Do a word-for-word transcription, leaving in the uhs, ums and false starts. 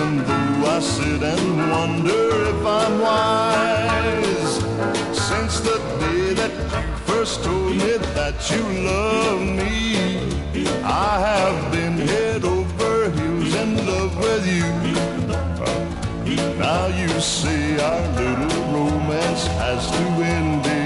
even though I sit and wonder if I'm wise. Since the day that you first told me that you love me, I have been head over heels in love with you. Now you say our little romance has to end.